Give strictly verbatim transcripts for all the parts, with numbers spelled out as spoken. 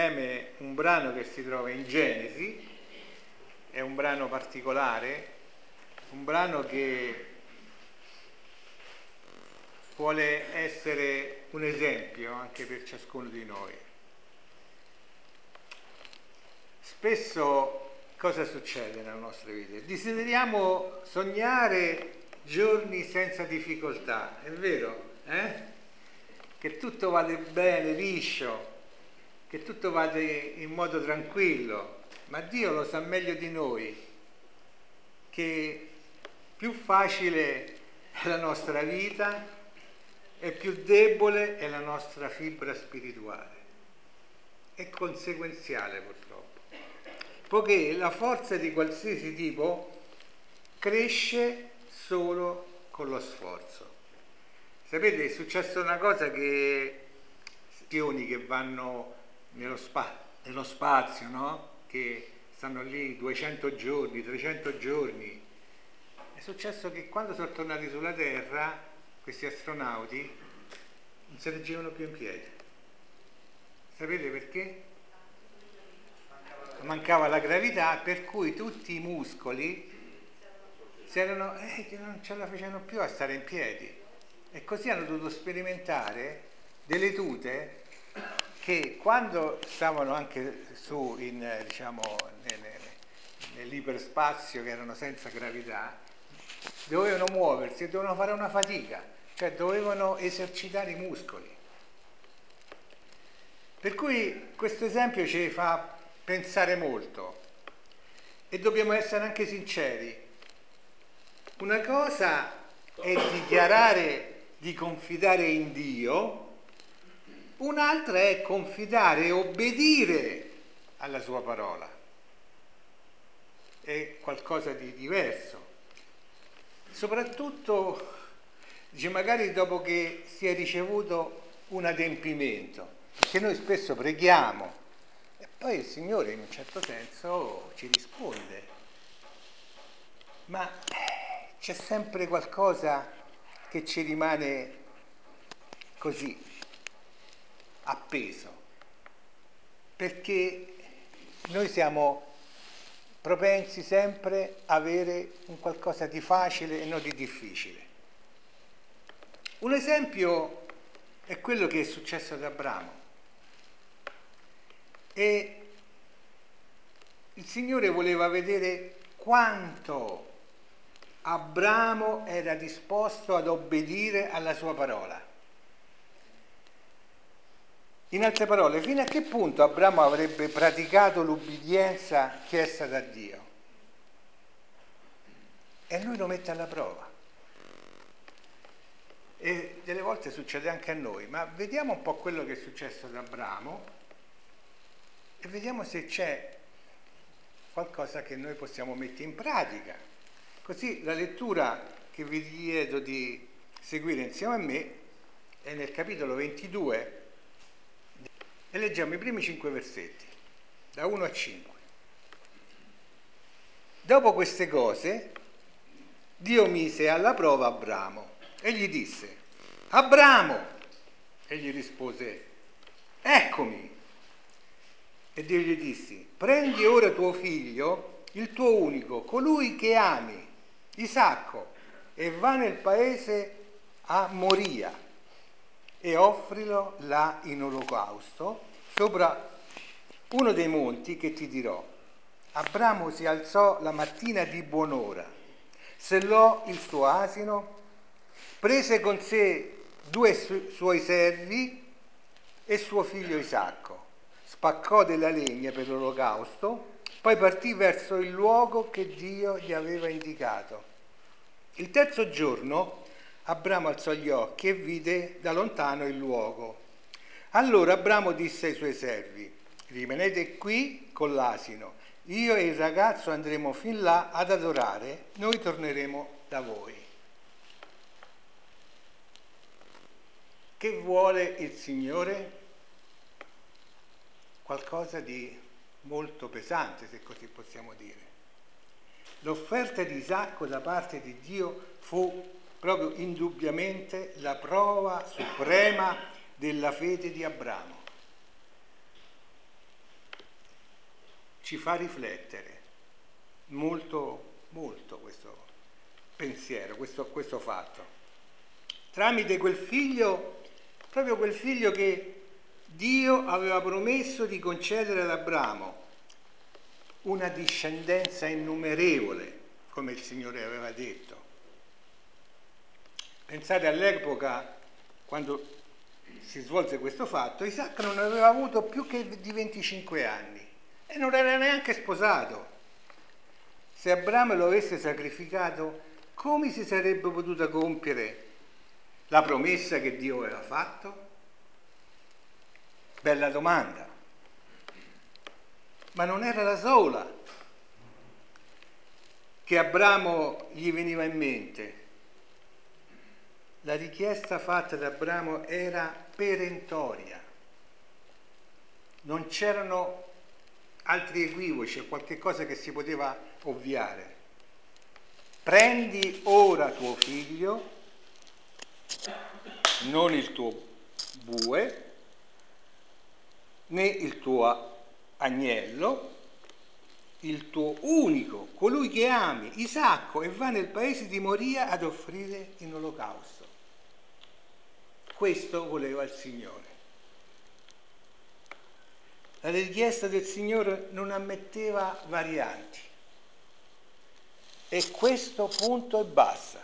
Un brano che si trova in Genesi, è un brano particolare, un brano che vuole essere un esempio anche per ciascuno di noi. Spesso cosa succede nella nostra vita? Desideriamo sognare giorni senza difficoltà, è vero? Eh? Che tutto vada bene, liscio, che tutto vada in modo tranquillo, ma Dio lo sa meglio di noi, che più facile è la nostra vita e più debole è la nostra fibra spirituale. È conseguenziale purtroppo, poiché la forza di qualsiasi tipo cresce solo con lo sforzo. Sapete, è successa una cosa che azioni che vanno nello, spa, nello spazio, no? Che stanno lì duecento giorni, trecento giorni. È successo che quando sono tornati sulla Terra, questi astronauti non si reggevano più in piedi. Sapete perché? Mancava la gravità, per cui tutti i muscoli si erano, eh, non ce la facevano più a stare in piedi. E così hanno dovuto sperimentare delle tute che quando stavano anche su in, diciamo, nell'iperspazio, che erano senza gravità, dovevano muoversi e dovevano fare una fatica, cioè dovevano esercitare i muscoli. Per cui questo esempio ci fa pensare molto e dobbiamo essere anche sinceri. Una cosa è dichiarare di confidare in Dio, un'altra è confidare e obbedire alla sua parola. È qualcosa di diverso. Soprattutto, dice, magari dopo che si è ricevuto un adempimento, perché noi spesso preghiamo e poi il Signore in un certo senso ci risponde, ma c'è sempre qualcosa che ci rimane così appeso, perché noi siamo propensi sempre a avere un qualcosa di facile e non di difficile. Un esempio è quello che è successo ad Abramo. E il Signore voleva vedere quanto Abramo era disposto ad obbedire alla sua parola. In altre parole, fino a che punto Abramo avrebbe praticato l'ubbidienza chiesta da Dio? E lui lo mette alla prova. E delle volte succede anche a noi, ma vediamo un po' quello che è successo ad Abramo e vediamo se c'è qualcosa che noi possiamo mettere in pratica. Così la lettura che vi chiedo di seguire insieme a me è nel capitolo ventidue e leggiamo i primi cinque versetti, da uno a cinque. Dopo queste cose, Dio mise alla prova Abramo e gli disse: Abramo! Egli rispose: eccomi. E Dio gli disse: prendi ora tuo figlio, il tuo unico, colui che ami, Isacco, e va nel paese a Moria e offrilo là in olocausto sopra uno dei monti che ti dirò. Abramo si alzò la mattina di buon'ora, sellò il suo asino, prese con sé due su- suoi servi e suo figlio Isacco, spaccò della legna per l'olocausto, poi partì verso il luogo che Dio gli aveva indicato. Il terzo giorno Abramo alzò gli occhi e vide da lontano il luogo. Allora Abramo disse ai suoi servi: rimanete qui con l'asino, io e il ragazzo andremo fin là ad adorare, noi torneremo da voi. Che vuole il Signore? Qualcosa di molto pesante, se così possiamo dire. L'offerta di Isacco da parte di Dio fu proprio indubbiamente la prova suprema della fede di Abramo. ci fa riflettere molto, molto questo pensiero, questo, questo fatto. Tramite quel figlio, proprio quel figlio che Dio aveva promesso di concedere ad Abramo, una discendenza innumerevole, come il Signore aveva detto. Pensate all'epoca, quando si svolse questo fatto, Isacco non aveva avuto più che di venticinque anni e non era neanche sposato. Se Abramo lo avesse sacrificato, come si sarebbe potuta compiere la promessa che Dio aveva fatto? Bella domanda. Ma non era la sola che Abramo gli veniva in mente. La richiesta fatta da Abramo era perentoria. Non c'erano altri equivoci o qualche cosa che si poteva ovviare. Prendi ora tuo figlio, non il tuo bue, né il tuo agnello, il tuo unico, colui che ami, Isacco, e va nel paese di Moria ad offrire in olocausto. Questo voleva il Signore. La richiesta del Signore non ammetteva varianti. E questo punto e basta.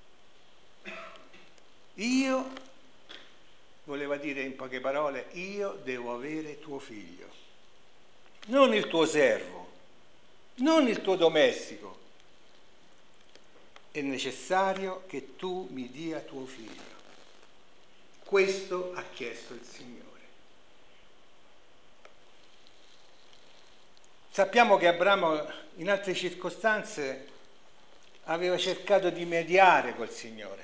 Io, voleva dire in poche parole, io devo avere tuo figlio. Non il tuo servo, non il tuo domestico. È necessario che tu mi dia tuo figlio. Questo ha chiesto il Signore. Sappiamo che Abramo in altre circostanze aveva cercato di mediare col Signore.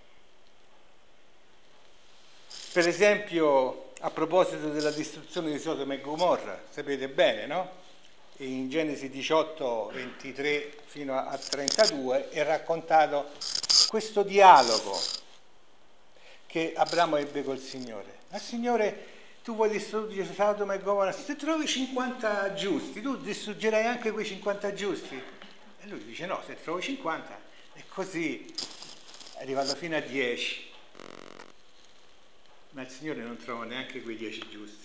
Per esempio, a proposito della distruzione di Sodoma e Gomorra, sapete bene, no? In Genesi diciotto, ventitré fino a trentadue è raccontato questo dialogo che Abramo ebbe col Signore. Ma Signore, tu vuoi distruggere Sodoma e Gomorra? Se trovi cinquanta giusti, tu distruggerai anche quei cinquanta giusti? E lui dice no, se trovo cinquanta, e così è arrivato fino a dieci. Ma il Signore non trova neanche quei dieci giusti.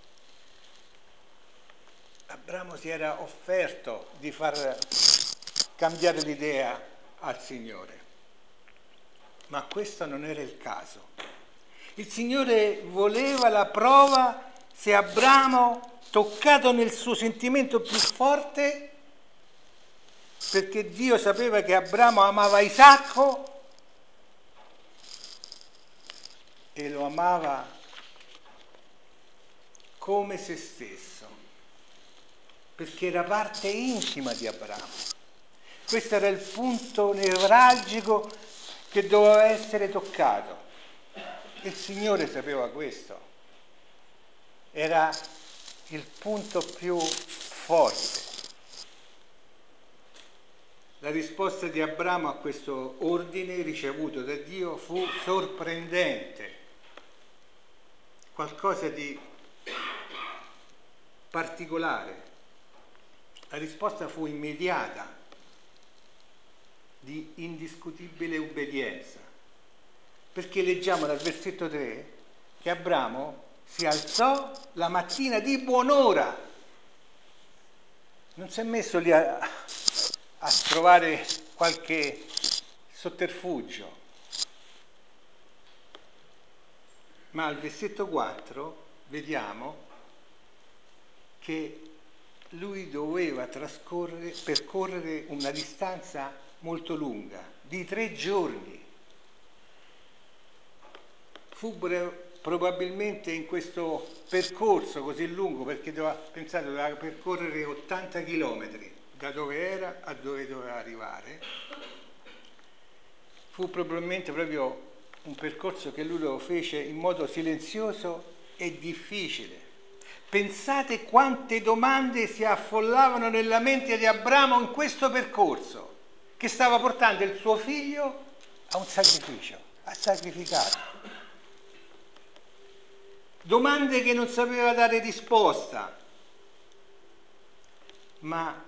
Abramo si era offerto di far cambiare l'idea al Signore. Ma questo non era il caso. Il Signore voleva la prova se Abramo, toccato nel suo sentimento più forte, perché Dio sapeva che Abramo amava Isacco e lo amava come se stesso, perché era parte intima di Abramo. Questo era il punto nevralgico che doveva essere toccato. Il Signore sapeva questo. Era il punto più forte. La risposta di Abramo a questo ordine ricevuto da Dio fu sorprendente. Qualcosa di particolare. La risposta fu immediata, di indiscutibile obbedienza, perché leggiamo dal versetto tre che Abramo si alzò la mattina di buon'ora, non si è messo lì a, a trovare qualche sotterfugio, ma al versetto quattro vediamo che lui doveva trascorrere, percorrere una distanza molto lunga, di tre giorni. Fu probabilmente in questo percorso così lungo, perché doveva, pensate, doveva percorrere ottanta chilometri da dove era a dove doveva arrivare. Fu probabilmente proprio un percorso che lui lo fece in modo silenzioso e difficile. Pensate quante domande si affollavano nella mente di Abramo in questo percorso, che stava portando il suo figlio a un sacrificio, a sacrificare. Domande che non sapeva dare risposta. ma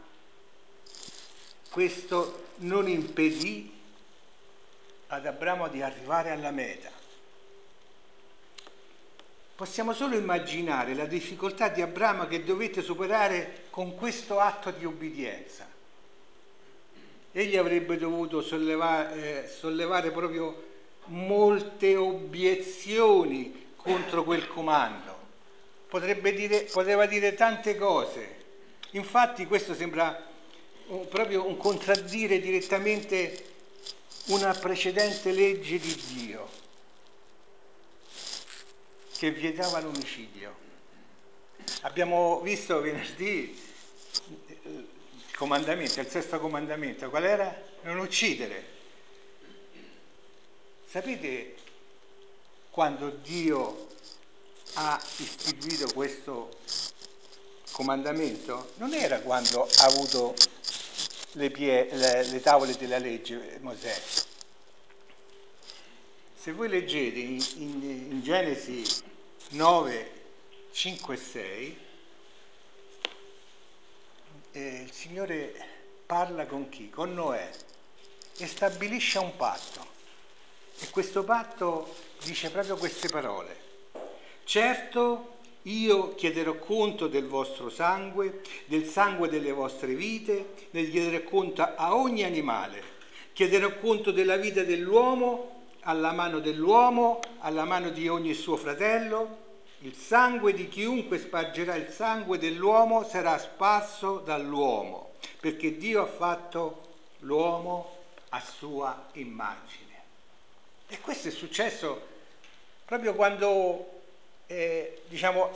questo non impedì ad Abramo di arrivare alla meta. Possiamo solo immaginare la difficoltà di Abramo che dovette superare con questo atto di obbedienza. Egli avrebbe dovuto sollevare, eh, sollevare proprio molte obiezioni contro quel comando. Potrebbe dire, poteva dire tante cose. Infatti questo sembra un, proprio un contraddire direttamente una precedente legge di Dio che vietava l'omicidio. Abbiamo visto venerdì il comandamento, il sesto comandamento, qual era? Non uccidere. Sapete quando Dio ha istituito questo comandamento? Non era quando ha avuto le, pie, le, le tavole della legge Mosè. Se voi leggete in, in, in Genesi nove, cinque e sei, eh, il Signore parla con chi? Con Noè e stabilisce un patto. E questo patto dice proprio queste parole: certo, io chiederò conto del vostro sangue, del sangue delle vostre vite, ne chiederò conto a ogni animale, chiederò conto della vita dell'uomo, alla mano dell'uomo, alla mano di ogni suo fratello. Il sangue di chiunque spargerà il sangue dell'uomo sarà sparso dall'uomo, perché Dio ha fatto l'uomo a sua immagine. E questo è successo proprio quando, eh, diciamo,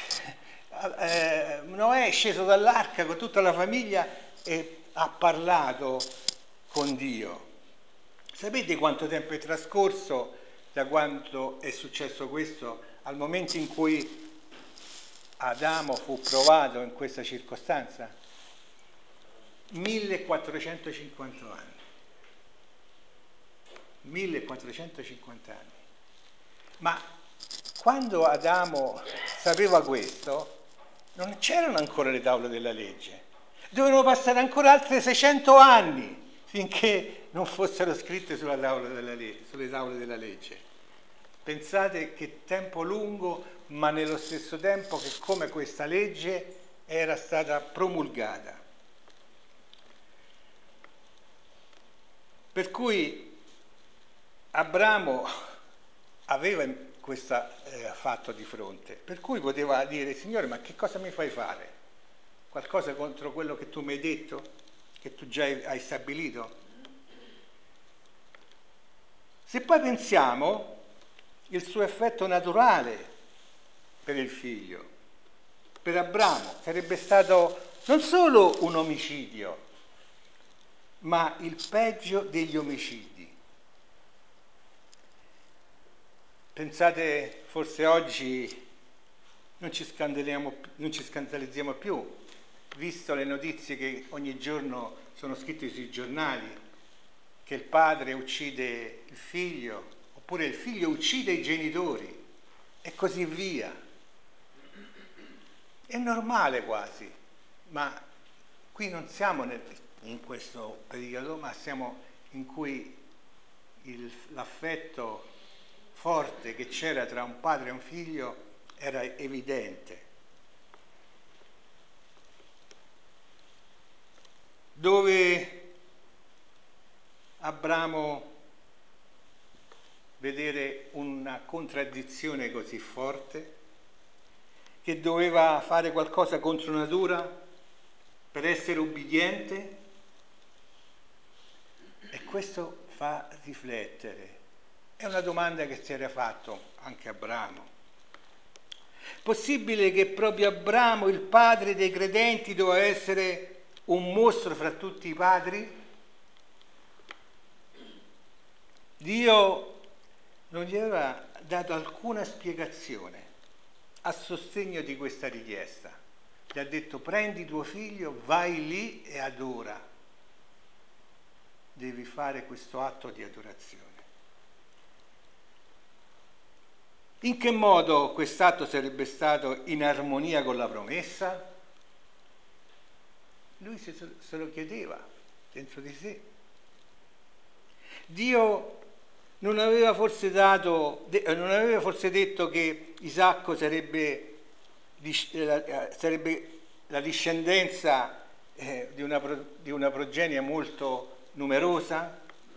eh, Noè è sceso dall'arca con tutta la famiglia e ha parlato con Dio. Sapete quanto tempo è trascorso da quando è successo questo al momento in cui Adamo fu provato in questa circostanza? millequattrocentocinquanta anni. millequattrocentocinquanta anni. Ma quando Adamo sapeva questo, non c'erano ancora le tavole della legge. Dovevano passare ancora altri seicento anni finché non fossero scritte sulla tavola della legge, sulle tavole della legge. Pensate che tempo lungo, ma nello stesso tempo che come questa legge era stata promulgata. Per cui Abramo aveva questo eh, fatto di fronte, per cui poteva dire: Signore, ma che cosa mi fai fare? Qualcosa contro quello che tu mi hai detto? Che tu già hai stabilito? Se poi pensiamo il suo effetto naturale per il figlio, per Abramo sarebbe stato non solo un omicidio, ma il peggio degli omicidi. Pensate, forse oggi non ci scandalizziamo, non ci scandalizziamo più, visto le notizie che ogni giorno sono scritte sui giornali, che il padre uccide il figlio, oppure il figlio uccide i genitori, e così via. È normale quasi, ma qui non siamo nel, in questo periodo, ma siamo in cui il, l'affetto forte che c'era tra un padre e un figlio era evidente. Dove Abramo vedere una contraddizione così forte, che doveva fare qualcosa contro natura per essere ubbidiente, e questo fa riflettere. È una domanda che si era fatto anche Abramo. Possibile che proprio Abramo, il padre dei credenti, doveva essere un mostro fra tutti i padri? Dio non gli aveva dato alcuna spiegazione a sostegno di questa richiesta. Gli ha detto: prendi tuo figlio, vai lì e adora. Devi fare questo atto di adorazione. In che modo quest'atto sarebbe stato in armonia con la promessa? lui se, se lo chiedeva dentro di sé. Dio non aveva forse dato, non aveva forse detto che Isacco sarebbe, sarebbe la discendenza eh, di, una, di una progenie molto numerosa?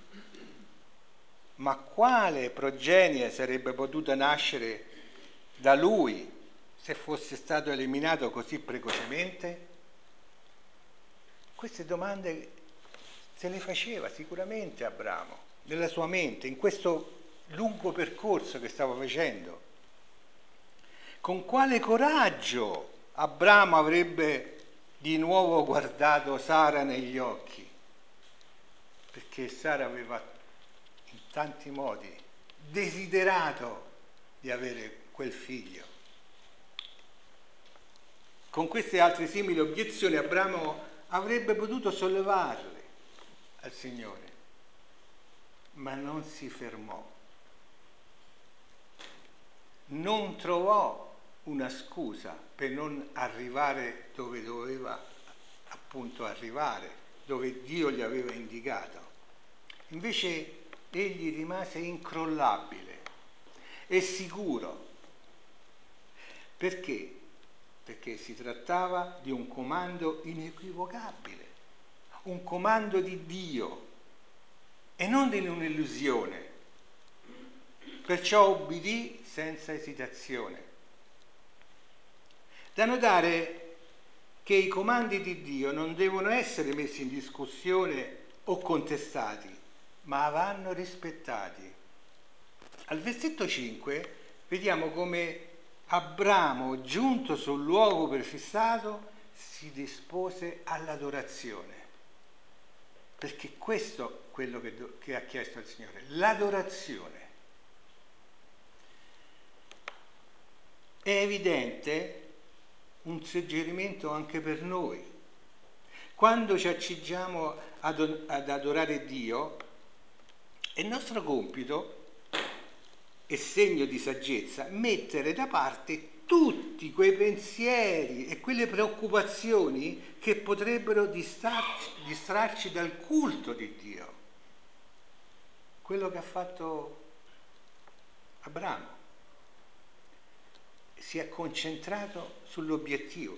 Ma quale progenie sarebbe potuta nascere da lui se fosse stato eliminato così precocemente? Queste domande se le faceva sicuramente Abramo, nella sua mente, in questo lungo percorso che stava facendo. Con quale coraggio Abramo avrebbe di nuovo guardato Sara negli occhi? Perché Sara aveva in tanti modi desiderato di avere quel figlio. Con queste altre simili obiezioni Abramo avrebbe potuto sollevarle al Signore, ma non si fermò, non trovò una scusa per non arrivare dove doveva appunto arrivare, dove Dio gli aveva indicato. Invece egli rimase incrollabile e sicuro. Perché? Perché si trattava di un comando inequivocabile, un comando di Dio e non di un'illusione. Perciò obbedì senza esitazione. Da notare che i comandi di Dio non devono essere messi in discussione o contestati, ma vanno rispettati. Al versetto cinque vediamo come Abramo, giunto sul luogo prefissato, si dispose all'adorazione. Perché questo è quello che, do, che ha chiesto il Signore, l'adorazione. È evidente un suggerimento anche per noi. Quando ci accingiamo ad, ad adorare Dio, è nostro compito e segno di saggezza mettere da parte tutti quei pensieri e quelle preoccupazioni che potrebbero distrarci, distrarci dal culto di Dio. Quello che ha fatto Abramo. Si è concentrato sull'obiettivo.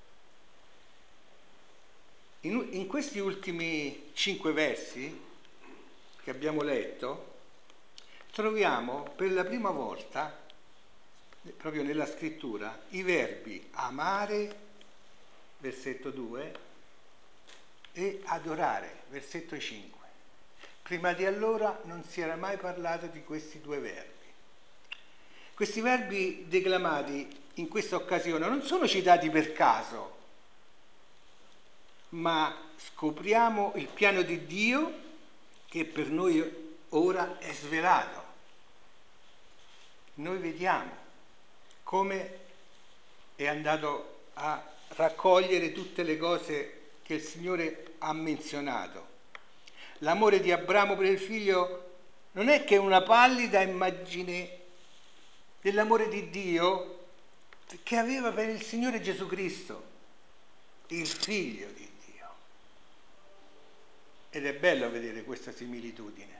In, in questi ultimi cinque versi che abbiamo letto, troviamo per la prima volta, proprio nella scrittura, i verbi amare, versetto due, e adorare, versetto cinque. Prima di allora non si era mai parlato di questi due verbi. Questi verbi declamati in questa occasione non sono citati per caso, ma scopriamo il piano di Dio che per noi ora è svelato. Noi vediamo come è andato a raccogliere tutte le cose che il Signore ha menzionato. L'amore di Abramo per il figlio non è che una pallida immagine dell'amore di Dio che aveva per il Signore Gesù Cristo, il figlio di Dio. Ed è bello vedere questa similitudine,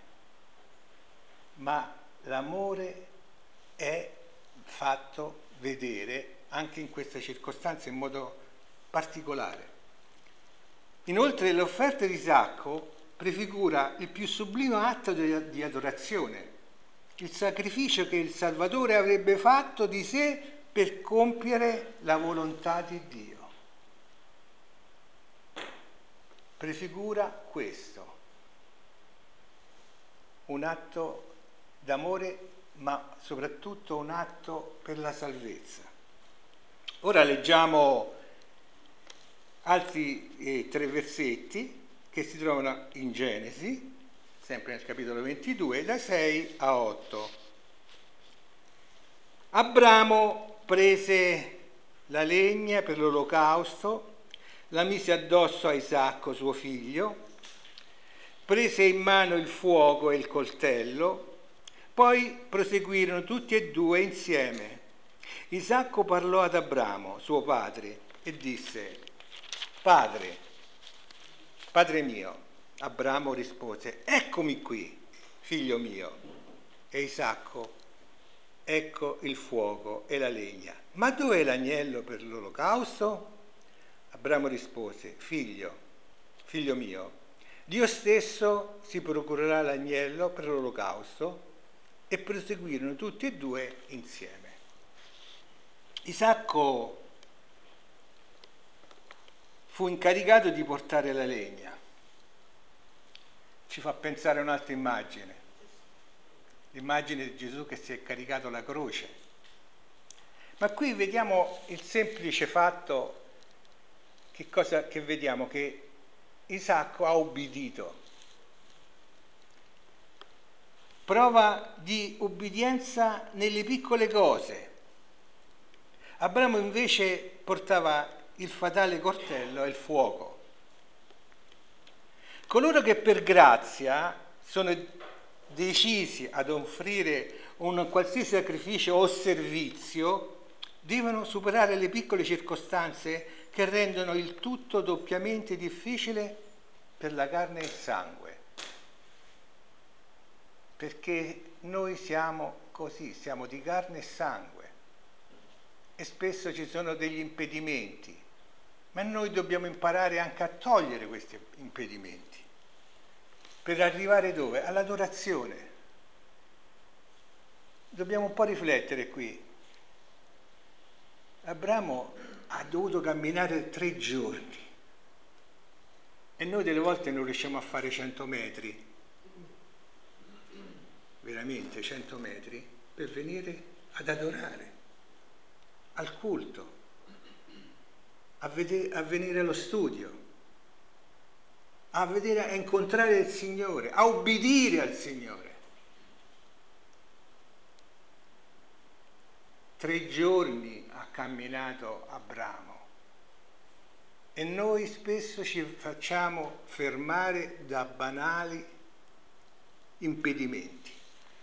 ma l'amore è fatto vedere anche in questa circostanza in modo particolare. Inoltre l'offerta di Isacco prefigura il più sublime atto di adorazione, il sacrificio che il Salvatore avrebbe fatto di sé per compiere la volontà di Dio. Prefigura questo, un atto d'amore, ma soprattutto un atto per la salvezza. Ora leggiamo altri eh, tre versetti che si trovano in Genesi, sempre nel capitolo ventidue, da sei a otto. Abramo prese la legna per l'olocausto, la mise addosso a Isacco suo figlio, prese in mano il fuoco e il coltello, poi proseguirono tutti e due insieme. Isacco parlò ad Abramo, suo padre, e disse: Padre. Padre mio, Abramo rispose, eccomi qui, figlio mio. E Isacco, ecco il fuoco e la legna. Ma dov'è l'agnello per l'olocausto? Abramo rispose, figlio, figlio mio, Dio stesso si procurerà l'agnello per l'olocausto, e proseguirono tutti e due insieme. Isacco fu incaricato di portare la legna. Ci fa pensare a un'altra immagine, l'immagine di Gesù che si è caricato la croce. Ma qui vediamo il semplice fatto, che cosa che vediamo? Che Isacco ha obbedito. Prova di obbedienza nelle piccole cose. Abramo invece portava il fatale coltello e il fuoco. Coloro che per grazia sono decisi ad offrire un qualsiasi sacrificio o servizio devono superare le piccole circostanze che rendono il tutto doppiamente difficile per la carne e il sangue. Perché noi siamo così, siamo di carne e sangue e spesso ci sono degli impedimenti, ma noi dobbiamo imparare anche a togliere questi impedimenti per arrivare dove? All'adorazione. Dobbiamo un po' riflettere qui. Abramo ha dovuto camminare tre giorni e noi delle volte non riusciamo a fare cento metri. Veramente cento metri per venire ad adorare, al culto, a, vedere, a venire allo studio, a vedere, a incontrare il Signore, a obbedire al Signore. Tre giorni ha camminato Abramo e noi spesso ci facciamo fermare da banali impedimenti.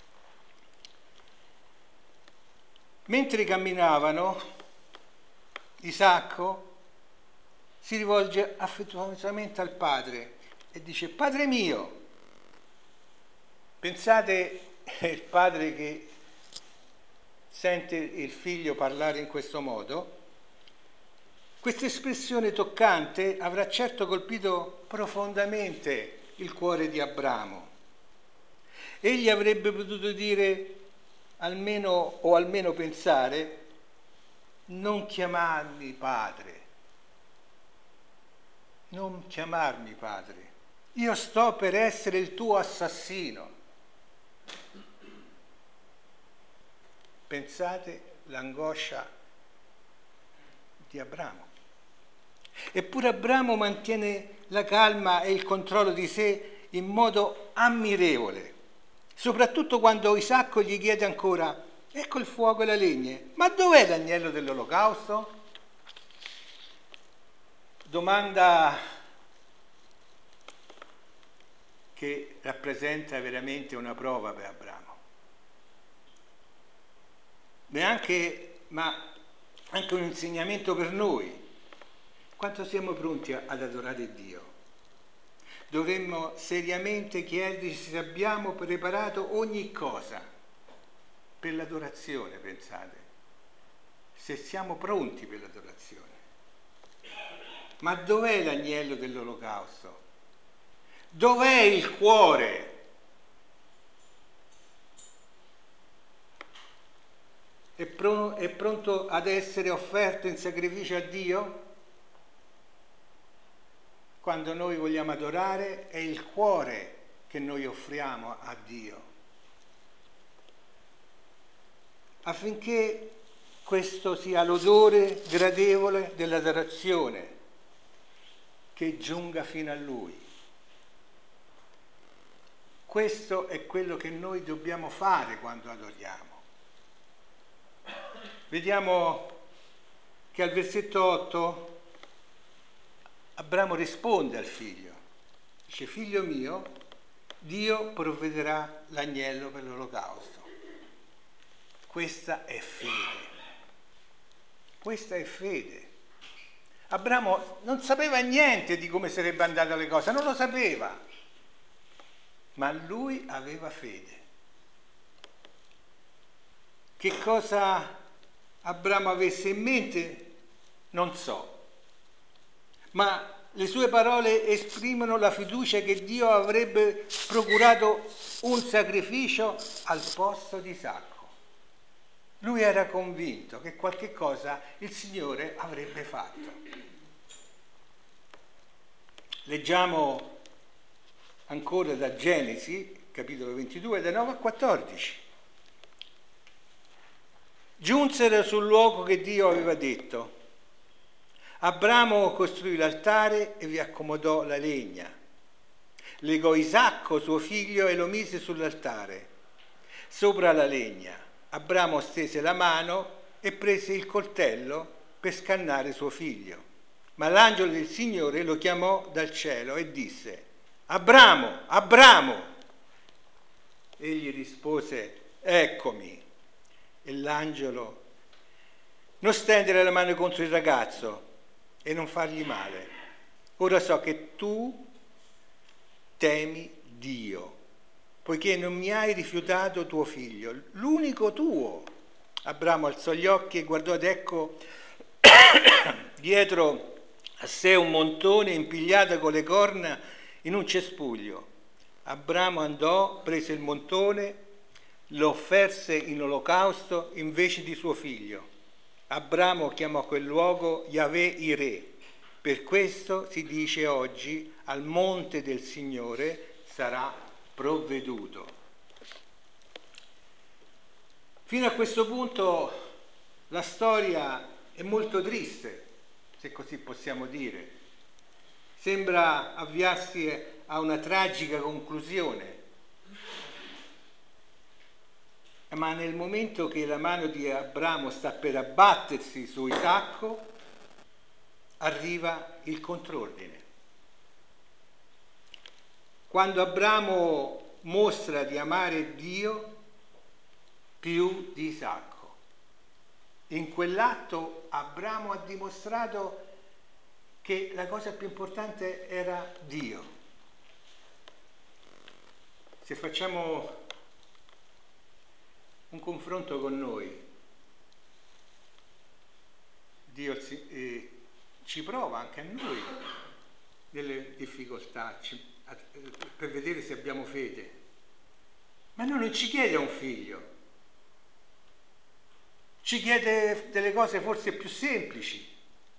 Mentre camminavano, Isacco si rivolge affettuosamente al padre e dice: Padre mio. Pensate il padre che sente il figlio parlare in questo modo. Questa espressione toccante avrà certo colpito profondamente il cuore di Abramo. Egli avrebbe potuto dire almeno o almeno pensare: non chiamarmi padre, non chiamarmi padre, io sto per essere il tuo assassino. Pensate l'angoscia di Abramo. Eppure Abramo mantiene la calma e il controllo di sé in modo ammirevole. Soprattutto quando Isacco gli chiede ancora: ecco il fuoco e la legna, ma dov'è l'agnello dell'olocausto? Domanda che rappresenta veramente una prova per Abramo. Neanche, ma anche un insegnamento per noi. Quanto siamo pronti ad adorare Dio? Dovremmo seriamente chiederci se abbiamo preparato ogni cosa per l'adorazione, pensate, se siamo pronti per l'adorazione. Ma dov'è l'agnello dell'olocausto? Dov'è il cuore? È, pron- è pronto ad essere offerto in sacrificio a Dio? Quando noi vogliamo adorare, è il cuore che noi offriamo a Dio. Affinché questo sia l'odore gradevole dell'adorazione che giunga fino a Lui. Questo è quello che noi dobbiamo fare quando adoriamo. Vediamo che al versetto otto Abramo risponde al figlio, dice: figlio mio, Dio provvederà l'agnello per l'olocausto. Questa è fede, questa è fede. Abramo non sapeva niente di come sarebbe andata le cose, non lo sapeva, ma lui aveva fede. Che cosa Abramo avesse in mente non so, ma le sue parole esprimono la fiducia che Dio avrebbe procurato un sacrificio al posto di Isacco. Lui era convinto che qualche cosa il Signore avrebbe fatto. Leggiamo ancora da Genesi, capitolo ventidue, da nove a quattordici. Giunsero sul luogo che Dio aveva detto. Abramo costruì l'altare e vi accomodò la legna. Legò Isacco, suo figlio, e lo mise sull'altare, sopra la legna. Abramo stese la mano e prese il coltello per scannare suo figlio. Ma l'angelo del Signore lo chiamò dal cielo e disse: Abramo, Abramo! Egli rispose: eccomi. E l'angelo: non stendere la mano contro il ragazzo e non fargli male. Ora so che tu temi Dio, poiché non mi hai rifiutato tuo figlio, l'unico tuo. Abramo alzò gli occhi e guardò ed ecco dietro a sé un montone impigliato con le corna in un cespuglio. Abramo andò, prese il montone, lo offerse in olocausto invece di suo figlio. Abramo chiamò quel luogo Yahweh Irè. Per questo si dice oggi: al monte del Signore sarà provveduto. Fino a questo punto la storia è molto triste, se così possiamo dire. Sembra avviarsi a una tragica conclusione. Ma nel momento che la mano di Abramo sta per abbattersi su Isacco, arriva il contrordine. Quando Abramo mostra di amare Dio più di Isacco, in quell'atto Abramo ha dimostrato che la cosa più importante era Dio. Se facciamo un confronto con noi, Dio eh, ci prova anche a noi delle difficoltà ci, a, per vedere se abbiamo fede, ma noi non ci chiede un figlio, ci chiede delle cose forse più semplici,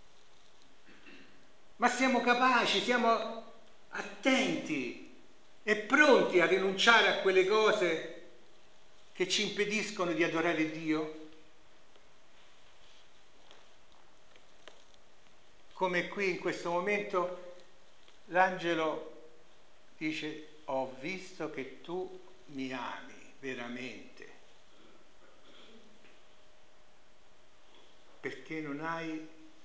ma siamo capaci, siamo attenti e pronti a rinunciare a quelle cose che ci impediscono di adorare Dio? Come qui in questo momento l'angelo dice: ho visto che tu mi ami veramente, perché non hai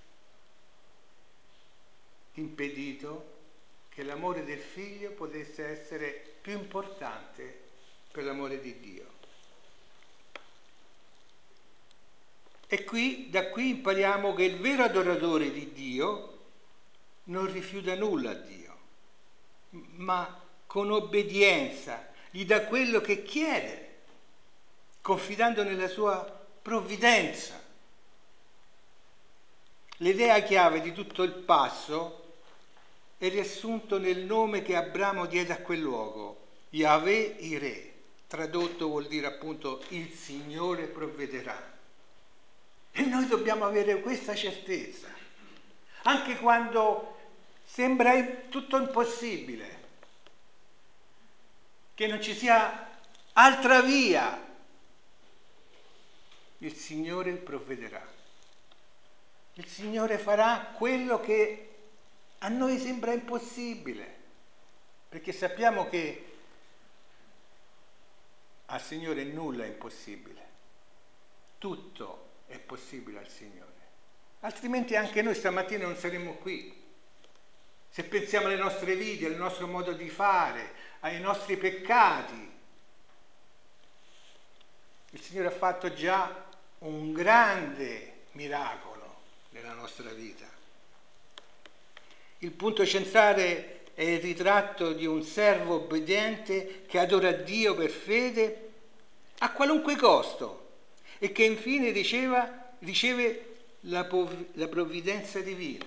impedito che l'amore del figlio potesse essere più importante per l'amore di Dio. E qui, da qui impariamo che il vero adoratore di Dio non rifiuta nulla a Dio, ma con obbedienza gli dà quello che chiede, confidando nella sua provvidenza. L'idea chiave di tutto il passo è riassunto nel nome che Abramo diede a quel luogo, Yahweh Irè, tradotto vuol dire appunto il Signore provvederà. E noi dobbiamo avere questa certezza, anche quando sembra tutto impossibile, che non ci sia altra via. Il Signore provvederà. Il Signore farà quello che a noi sembra impossibile, perché sappiamo che al Signore nulla è impossibile, tutto è possibile al Signore, altrimenti anche noi stamattina non saremmo qui. Se pensiamo alle nostre vite, al nostro modo di fare, ai nostri peccati, il Signore ha fatto già un grande miracolo nella nostra vita. Il punto centrale è il ritratto di un servo obbediente che adora Dio per fede a qualunque costo e che infine riceva, riceve la, pov- la provvidenza divina.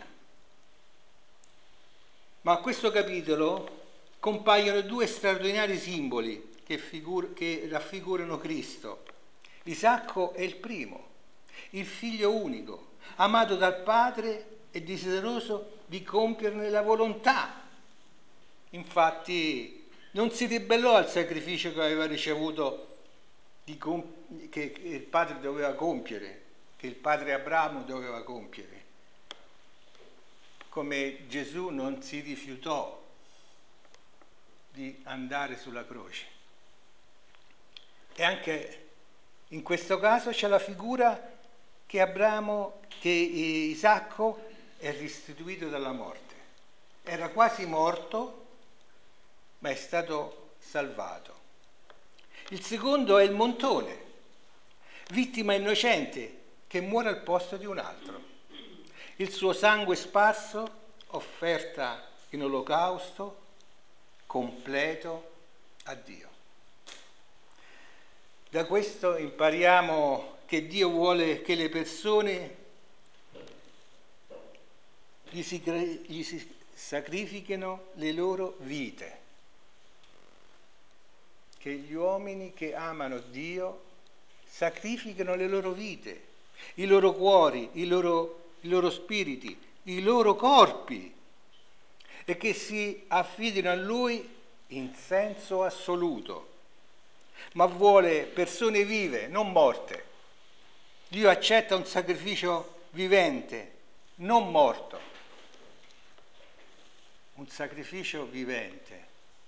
Ma a questo capitolo compaiono due straordinari simboli che, figur- che raffigurano Cristo. Isacco è il primo, il figlio unico, amato dal padre e desideroso di compierne la volontà. Infatti non si ribellò al sacrificio che aveva ricevuto, di comp- che, che il padre doveva compiere, che il padre Abramo doveva compiere. Come Gesù non si rifiutò di andare sulla croce. E anche in questo caso c'è la figura che Abramo, che Isacco è restituito dalla morte. Era quasi morto, ma è stato salvato. Il secondo è il montone, vittima innocente che muore al posto di un altro. Il suo sangue sparso, offerta in olocausto, completo a Dio. Da questo impariamo che Dio vuole che le persone gli si, gli si sacrifichino le loro vite, che gli uomini che amano Dio sacrificano le loro vite, i loro cuori, i loro, i loro spiriti, i loro corpi, e che si affidino a Lui in senso assoluto. Ma vuole persone vive, non morte. Dio accetta un sacrificio vivente, non morto. Un sacrificio vivente.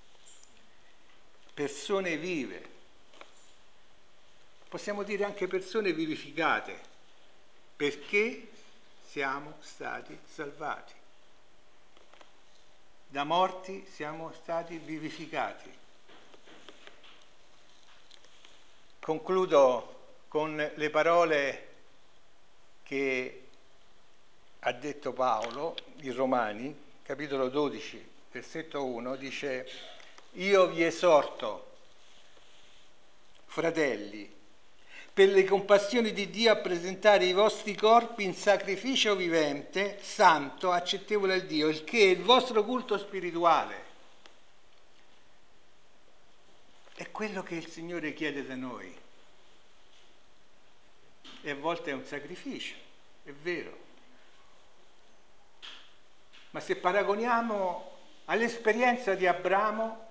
Persone vive. Possiamo dire anche persone vivificate, perché siamo stati salvati. Da morti siamo stati vivificati. Concludo con le parole che ha detto Paolo in Romani, capitolo dodici, versetto uno, dice: io vi esorto, fratelli, per le compassioni di Dio, a presentare i vostri corpi in sacrificio vivente, santo, accettevole al Dio, il che è il vostro culto spirituale. È quello che il Signore chiede da noi. E a volte è un sacrificio, è vero. Ma se paragoniamo all'esperienza di Abramo,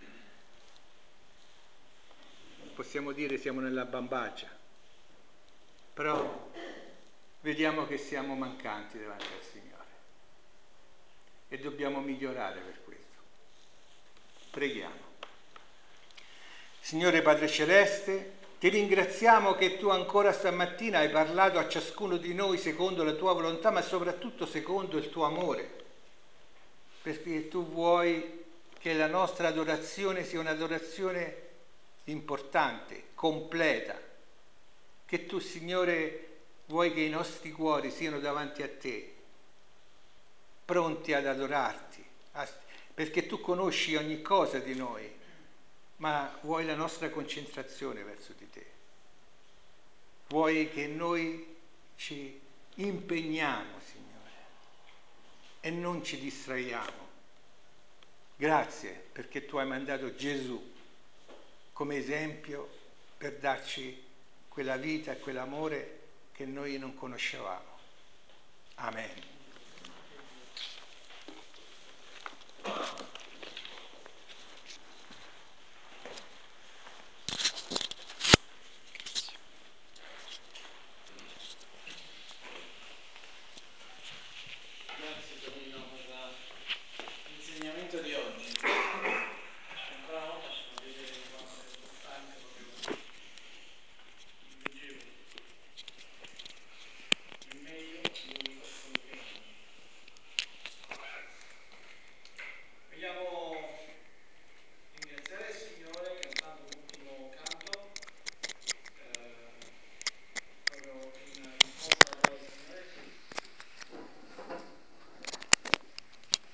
possiamo dire siamo nella bambagia, però vediamo che siamo mancanti davanti al Signore e dobbiamo migliorare per questo. Preghiamo. Signore Padre Celeste, ti ringraziamo che tu ancora stamattina hai parlato a ciascuno di noi secondo la tua volontà, ma soprattutto secondo il tuo amore, perché tu vuoi che la nostra adorazione sia un'adorazione importante, completa, che tu, Signore, vuoi che i nostri cuori siano davanti a te, pronti ad adorarti, perché tu conosci ogni cosa di noi, ma vuoi la nostra concentrazione verso di te. Vuoi che noi ci impegniamo, Signore, e non ci distraiamo. Grazie perché tu hai mandato Gesù come esempio per darci quella vita e quell'amore che noi non conoscevamo. Amen. Grazie Tonino per l'insegnamento di oggi.